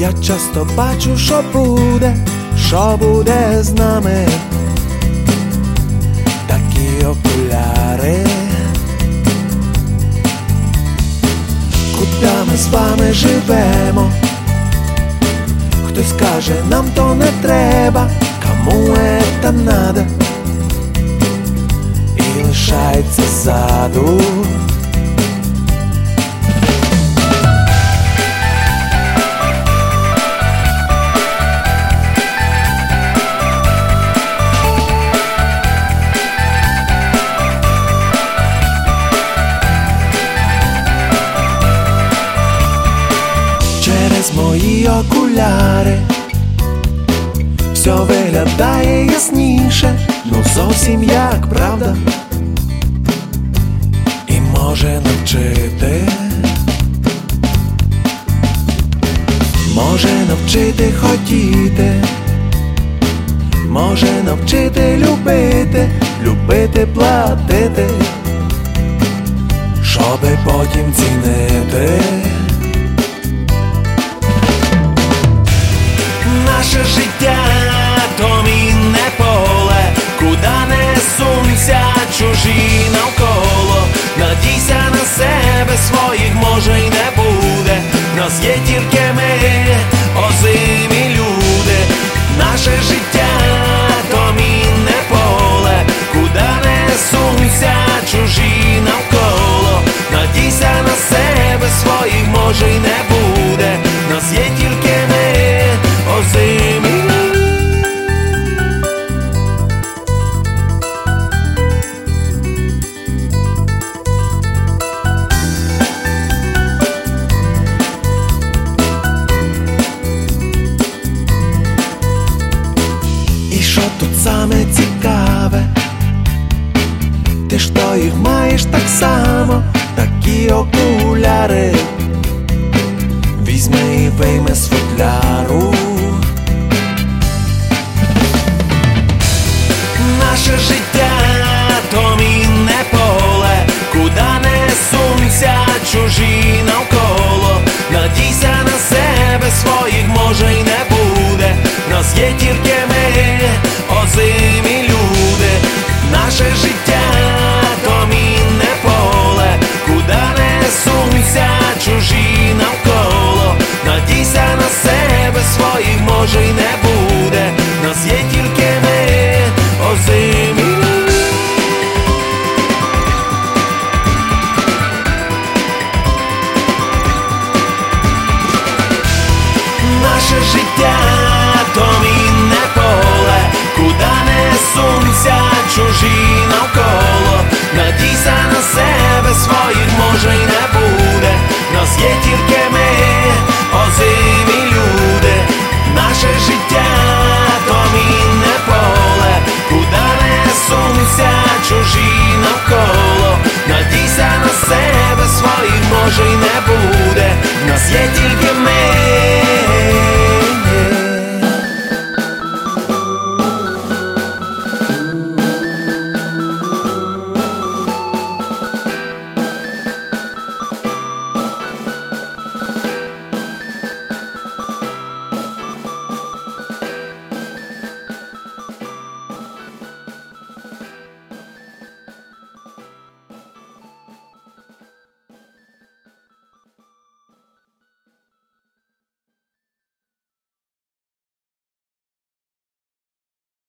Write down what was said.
Я часто бачу, що буде з нами. Такі окуляри. Куди ми з вами живемо? Хтось каже, нам то не треба, кому это надо, і лишається ззаду. Через мої окуляри все виглядає ясніше, ну зовсім як правда, і може навчити, може навчити хотіти, може навчити любити, любити платити, щоби потім цінити. Наше життя то мінне поле, куди не сунься чужі навколо. Надійся на себе, своїх може й не буде. Нас є тільки ми, озимі люди. Наше життя то мінне поле, куди не сунься чужі навколо. Надійся на себе, своїх може й не буде. Нас є тільки ми, озимі. І що тут саме цікаве? Ти ж то їх маєш так само, такі окуляри. Візьми і вийми з футляру. Наше життя то мінне поле, куди не сунься чужі навколо. Надійся на себе, своїх може й не буде. Нас є тільки ми, озимі люди. Наше життя то мінне поле, куди не сунься чужі навколо. Надійся на себе, своїх може й не буде. Нас є тільки ми, озимі. Наше життя то мінне поле, куди не сунься чужі навколо. Надійся на себе, своїх може й не буде. Нас є тільки ми, озимі люди. Наше життя то мінне поле, куди не сунься чужі навколо. Надійся на себе, своїх може й не буде. Нас є тільки ми,